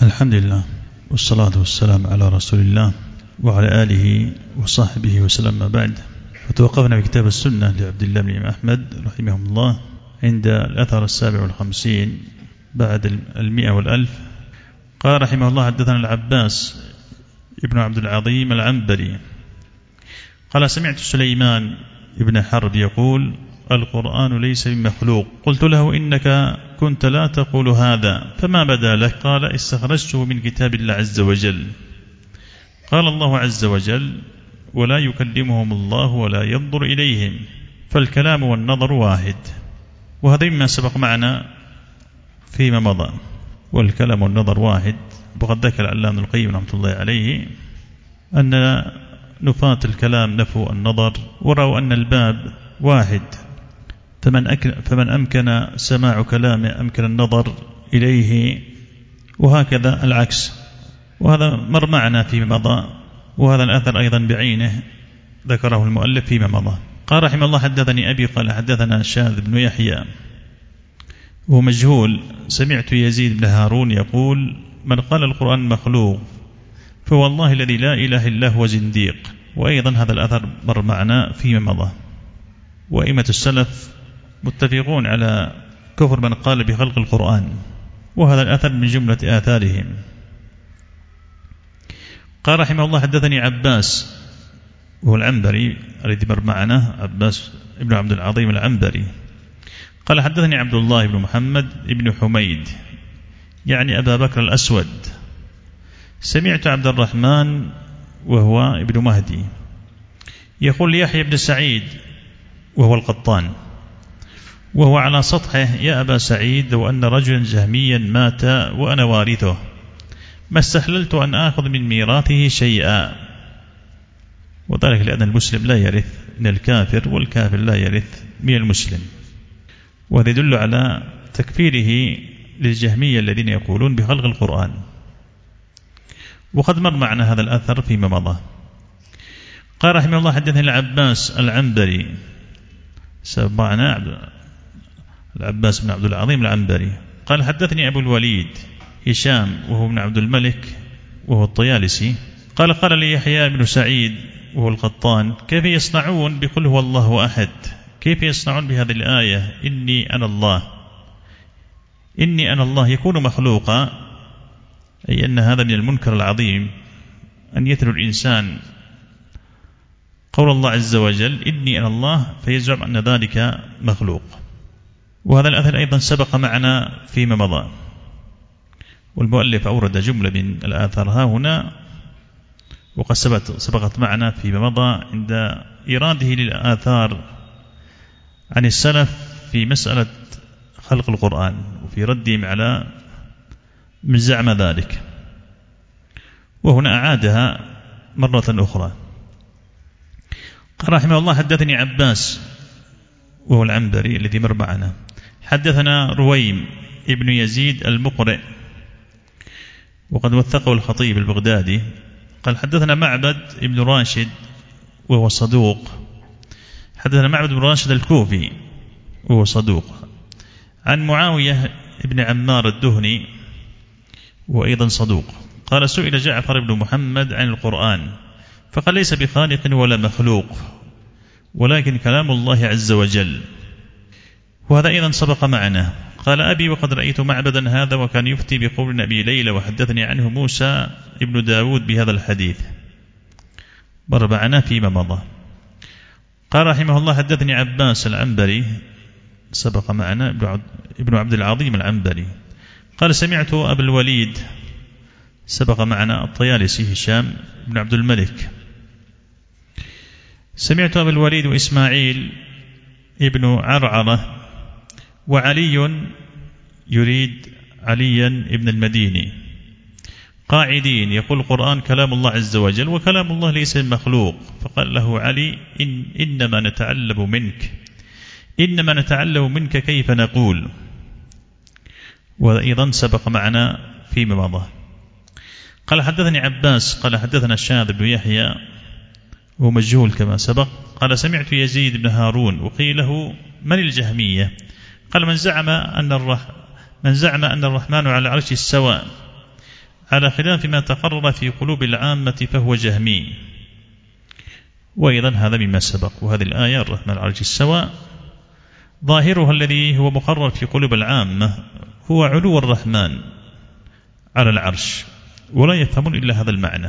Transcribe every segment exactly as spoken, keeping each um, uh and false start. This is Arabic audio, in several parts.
الحمد لله والصلاة والسلام على رسول الله وعلى آله وصحبه وسلم. بعد، فتوقفنا بكتاب السنة لعبد الله بن أحمد رحمه الله عند الأثر السابع والخمسين بعد المئة والألف. قال رحمه الله: حدثنا العباس ابن عبد العظيم العنبري قال: سمعت سليمان ابن حرب يقول: القرآن ليس بمخلوق. قلت له: إنك كنت لا تقول هذا، فما بدا لك؟ قال: استخرجته من كتاب الله عز وجل. قال الله عز وجل: ولا يكلمهم الله ولا ينظر إليهم، فالكلام والنظر واحد. وهذا مما سبق معنا فيما مضى، والكلام والنظر واحد. وقد ذكر العلامة ابن القيم رحمة الله عليه أن نفاة الكلام نفوا النظر، ورأوا أن الباب واحد، فمن, فمن أمكن سماع كلامه أمكن النظر إليه، وهكذا العكس. وهذا مر معنا فيما مضى، وهذا الأثر أيضا بعينه ذكره المؤلف فيما مضى. قال رحمه الله: حدثني أبي قال حدثنا شاذ بن يحيى وهو مجهول. سمعت يزيد بن هارون يقول: من قال القرآن مخلوق فوالله الذي لا إله إلا هو زنديق. وأيضا هذا الأثر مر معنا فيما مضى. وأئمة السلف متفقون على كفر من قال بخلق القرآن، وهذا الأثر من جملة آثارهم. قال رحمه الله: حدثني عباس وهو العنبري الذي مر معنا، عباس ابن عبد العظيم العنبري قال: حدثني عبد الله بن محمد بن حميد يعني أبا بكر الأسود. سمعت عبد الرحمن وهو ابن مهدي يقول ليحيى بن سعيد وهو القطان وهو على سطحه: يا أبا سعيد، لو أن رجلا جهميا مات وأنا وارثه ما استحللت أن آخذ من ميراثه شيئا. وذلك لأن المسلم لا يرث من الكافر، والكافر لا يرث من المسلم. وهذا يدل على تكفيره للجهمية الذين يقولون بخلق القرآن. وقد مر معنا هذا الأثر فيما مضى. قال رحمه الله: حدثني العباس العنبري، سمعنا العباس بن عبد العظيم العنبري قال: حدثني أبو الوليد هشام وهو ابن عبد الملك وهو الطيالسي قال: قال لي يحيى بن سعيد وهو القطان: كيف يصنعون بقل هو الله أحد؟ كيف يصنعون بهذه الآية إني أنا الله؟ إني أنا الله يكون مخلوقا، أي أن هذا من المنكر العظيم أن يتلو الإنسان قول الله عز وجل إني أنا الله فيزعم أن ذلك مخلوق. وهذا الأثر أيضا سبق معنا فيما مضى، والمؤلف أورد جملة من الآثار ها هنا، وقد سبقت معنا فيما مضى عند إراده للآثار عن السلف في مسألة خلق القرآن وفي ردهم على من زعم ذلك، وهنا أعادها مرة أخرى. قال رحمه الله: حدثني عباس وهو العنبري الذي مر معنا. حدثنا رويم ابن يزيد المقرئ وقد وثقه الخطيب البغدادي قال: حدثنا معبد ابن راشد وهو صدوق. حدثنا معبد بن راشد الكوفي وهو صدوق عن معاوية ابن عمار الدهني وأيضا صدوق قال: سئل جعفر بن محمد عن القرآن فقال: ليس بخالق ولا مخلوق، ولكن كلام الله عز وجل. وهذا أيضا سبق معنا. قال أبي: وقد رأيت معبدا هذا وكان يفتي بقول أبي ليلى، وحدثني عنه موسى ابن داود بهذا الحديث. مر معنا فيما مضى. قال رحمه الله: حدثني عباس العنبري، سبق معنا ابن عبد العظيم العنبري قال: سمعت أبا الوليد، سبق معنا الطيالسي هشام بن عبد الملك. سمعت أبا الوليد وإسماعيل ابن عرعرة وعلي يريد عليا ابن المديني قاعدين يقول: القرآن كلام الله عز وجل وكلام الله ليس مخلوق. فقال له علي: إن إنما نتعلم منك إنما نتعلم منك كيف نقول. وأيضا سبق معنا فيما مضى. قال: حدثني عباس قال: حدثنا الشاذ بن يحيى وهو مجهول كما سبق قال: سمعت يزيد بن هارون وقيل له: من الجهمية؟ قال: من زعم أن الرح من زعم أن الرحمن على العرش استوى على خلاف ما تقرر في قلوب العامة فهو جهمي. وأيضا هذا مما سبق. وهذه الآية الرحمن على العرش استوى ظاهرها الذي هو مقرر في قلوب العامة هو علو الرحمن على العرش، ولا يفهمون إلا هذا المعنى.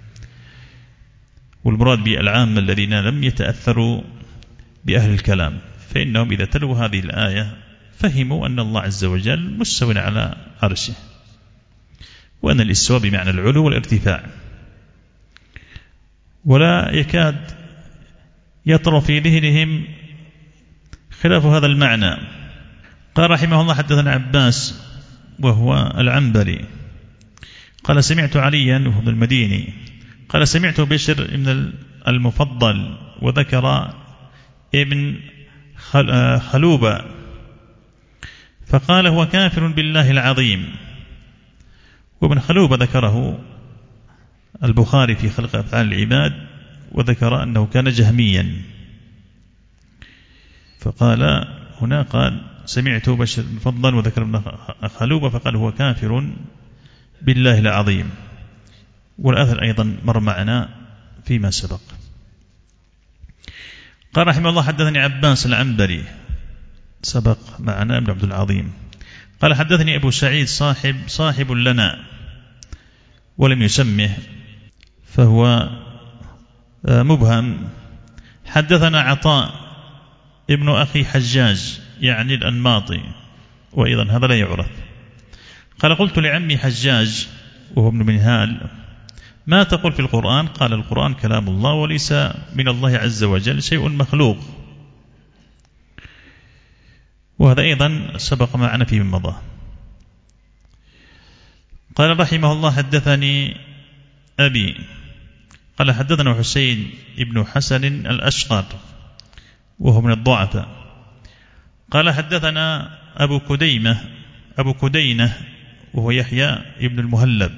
والمراد بالعامة الذين لم يتأثروا بأهل الكلام، فإنهم إذا تلوا هذه الآية فهموا أن الله عز وجل مستوٍ على عرشه، وأن الاستواء بمعنى العلو والارتفاع، ولا يكاد يطرأ في ذهنهم خلاف هذا المعنى. قال رحمه الله حدثنا عباس وهو العنبري قال سمعت عليا وهو المديني قال سمعت بشر ابن المفضل وذكر ابن خلوبة فقال هو كافر بالله العظيم. وابن خلوبة ذكره البخاري في خلق أفعال العباد وذكر أنه كان جهميا، فقال هنا قال سمعت بشر المفضل وذكر ابن خلوبة فقال هو كافر بالله العظيم. والأثر أيضا مر معنا فيما سبق. قال رحمه الله حدثني عباس العنبري سبق معنا ابن عبد العظيم قال حدثني أبو سعيد صاحب صاحب لنا ولم يسمه فهو مبهم. حدثنا عطاء ابن أخي حجاج يعني الأنماطي وأيضا هذا لا يعرف. قال قلت لعمي حجاج وهو ابن منهال ما تقول في القرآن؟ قال القرآن كلام الله وليس من الله عز وجل شيء مخلوق. وهذا أيضا سبق معنا في من مضى. قال رحمه الله حدثني أبي قال حدثنا حسين ابن حسن الأشقر وهو من الضعفاء قال حدثنا أبو كديمة أبو كدينة وهو يحيى ابن المهلب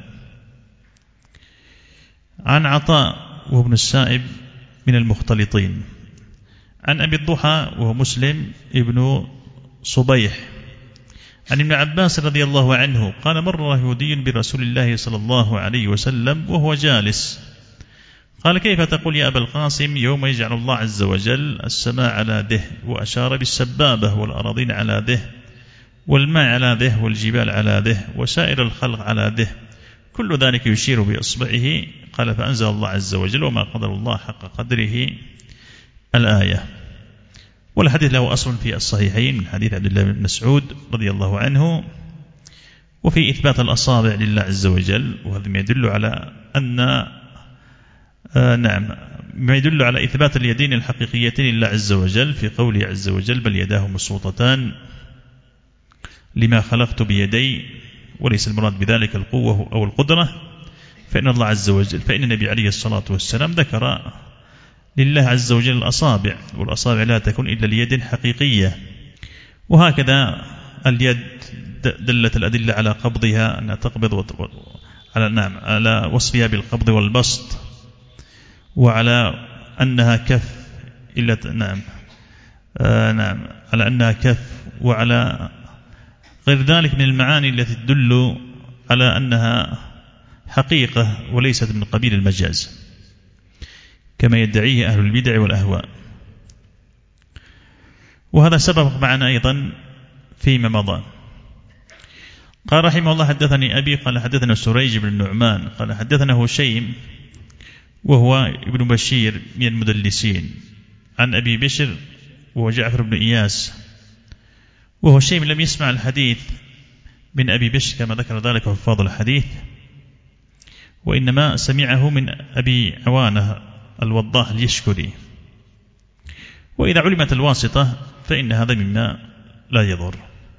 عن عطاء وهو ابن السائب من المختلطين عن أبي الضحى وهو مسلم ابن صبيح عن ابن عباس رضي الله عنه قال مر يهودي برسول الله صلى الله عليه وسلم وهو جالس قال كيف تقول يا أبا القاسم يوم يجعل الله عز وجل السماء على ده وأشار بالسبابة والأراضين على ده والماء على ده والجبال على ده وسائر الخلق على ده كل ذلك يشير بإصبعه. قال فأنزل الله عز وجل وما قدر الله حق قدره الآية. والحديث له أصل في الصحيحين من حديث عبد الله بن مسعود رضي الله عنه وفي إثبات الأصابع لله عز وجل، وهذا ما يدل على أن آه نعم ما يدل على إثبات اليدين الحقيقيتين لله عز وجل في قوله عز وجل بل يداه مبسوطتان لما خلقت بيدي، وليس المراد بذلك القوة أو القدرة، فإن الله عز وجل فإن النبي عليه الصلاة والسلام ذكر لله عز وجل الأصابع، والأصابع لا تكون إلا اليد حقيقية. وهكذا اليد دلت الأدلة على قبضها أنها تقبض على نعم على وصفها بالقبض والبسط، وعلى أنها كف إلا نعم آه نعم على أنها كف، وعلى غير ذلك من المعاني التي تدل على أنها حقيقة وليست من قبيل المجاز كما يدعيه أهل البدع والأهواء. وهذا سبب معنا أيضا فيما مضى. قال رحمه الله حدثني أبي قال حدثنا سريج بن النعمان قال حدثنا هشيم وهو ابن بشير من المدلسين عن أبي بشر وهو جعفر بن إياس، وهشيم لم يسمع الحديث من أبي بشر كما ذكر ذلك حفاظ الحديث، وإنما سمعه من أبي عوانة الوضاح اليشكري. وإذا علمت الواسطة فإن هذا مما لا يضر.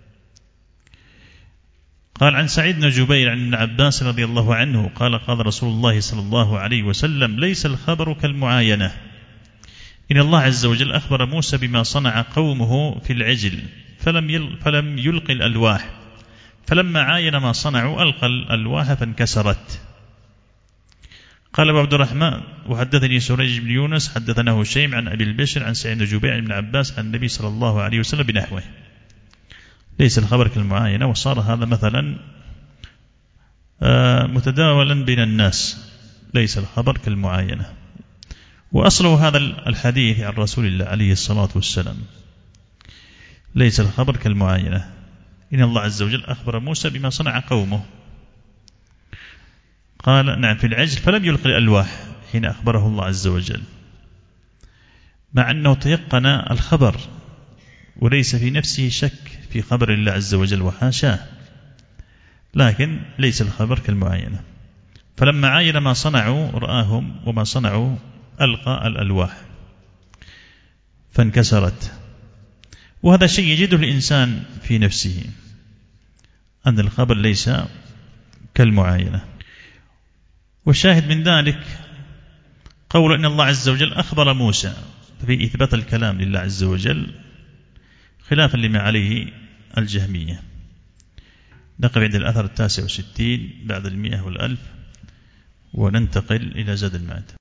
قال عن سعيد بن جبير عن ابن عباس رضي الله عنه قال قال رسول الله صلى الله عليه وسلم ليس الخبر كالمعاينة، إن الله عز وجل أخبر موسى بما صنع قومه في العجل فلم فلم يلقي الألواح، فلما عاين ما صنعوا ألقى الألواح فانكسرت. قال أبو عبد الرحمن وحدثني سريج بن يونس حدثنا هشيم عن أبي البشر عن سعيد بن جبير عن ابن عباس عن النبي صلى الله عليه وسلم بنحوه. ليس الخبر كالمعاينة، وصار هذا مثلا متداولا بين الناس، ليس الخبر كالمعاينة. وأصله هذا الحديث عن رسول الله عليه الصلاة والسلام، ليس الخبر كالمعاينة. إن الله عز وجل أخبر موسى بما صنع قومه، قال نعم في العجل، فلم يلقي الألواح حين أخبره الله عز وجل، مع أنه تيقن الخبر وليس في نفسه شك في خبر الله عز وجل وحاشاه، لكن ليس الخبر كالمعاينة. فلما عاين ما صنعوا رآهم وما صنعوا ألقى الألواح فانكسرت. وهذا شيء يجده الإنسان في نفسه، أن الخبر ليس كالمعاينة. والشاهد من ذلك قول أن الله عز وجل أخبر موسى في إثبات الكلام لله عز وجل، خلافا لما عليه الجهمية. نقف عند الأثر التاسع والستين بعد المئة والألف، وننتقل إلى زاد المعاد.